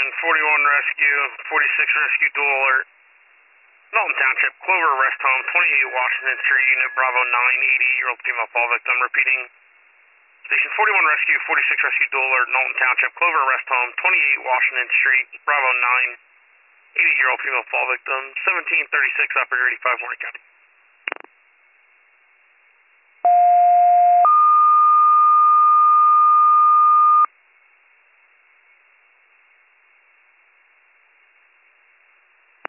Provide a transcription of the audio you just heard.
41 rescue, 46 rescue dual alert. Dalton Township, Clover Rest Home, 28 Washington Street, Unit Bravo 980-year-old female fall victim. Repeating. Station 41 rescue, 46 rescue dual alert, Dalton Township, Clover Rest Home, 28 Washington Street, Bravo 980-year-old female fall victim. 1736, operator 85, Warren County.